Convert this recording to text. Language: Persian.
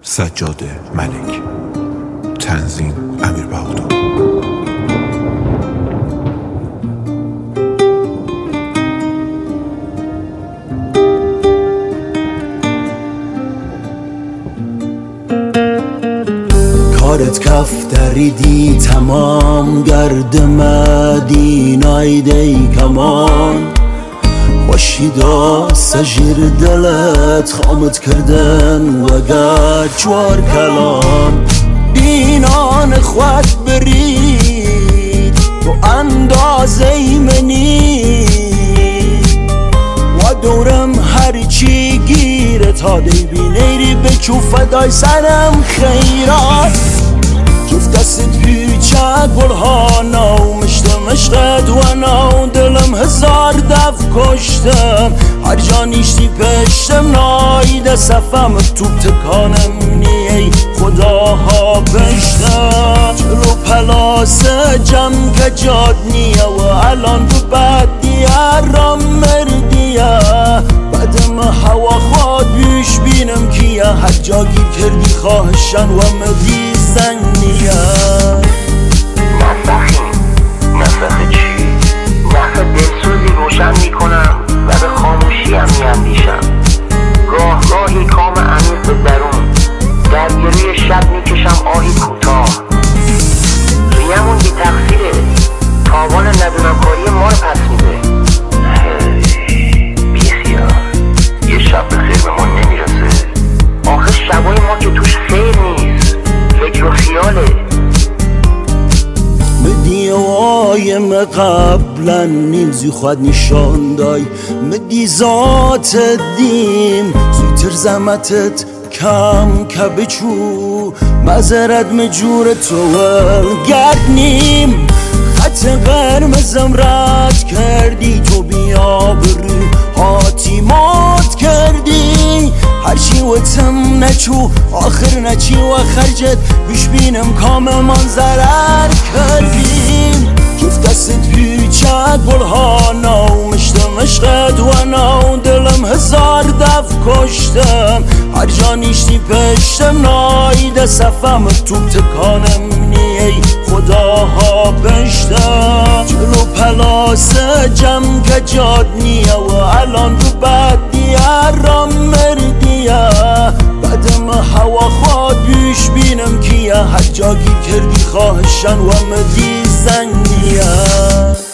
سجاد ملک، تنظیم امیر بهادر. کارت کف دریدی تمام، گرد مدینای دی کمان باشیدا سجیر دلت خامت کردن و گر چوار کلام بینان خود برید تو اندازه منی و دورم هرچی گیره تا دی بینیری بچو فدای سرم خیرات جفت دست پیچه گلها نو مشقت و نو دلم هزار دف کشتم هر جا نیشتی پشتم نایده صفم توب تکانم نیه خداها پشتم جلو پلاس جم که جاد نیه و الان تو بد دیه را مردیه بعدم هوا خود بیش بینم کیه هر جا گیر کردی خواهشن و مدی زنیه نفخ چی؟ نفخ دلسوزی روشن میکنم و به خاموشیم میاندیشم گاهی کام عمیق به درون در گروی شب میکشم آهی کوتاه ریمون بی تقصیره تاوان ندونم کاری ما رو پس میده بیخیال یه شب به خیر به ما نمیرسه آخه شبای ما که توش خیر نیست فکر و خیاله مدی وایم قبلا نیمزی خود نشان دای مدی ذات دیم زودتر زمتت کم که بچو مزرد مجور تو گرد نیم خط قرمزم رد کردی تو بیا برو حاتیمات کردی هرچی و تم نچو آخر نچی و خرجت بیش بینم کام من ضرر کردیم جفت دست پیچه گلها نو مشقت و نو دلم هزار دف کشتم هر جا نیشتی پشتم نایده صفم توب تکانم نیه خداها پشتم جلو پلاس جم که جاد نیه و الان تو بد دیه را مردیه بعدم هوا خود بیش بینم کیه هر جا گیر کردی خواهشن و مدی زنیه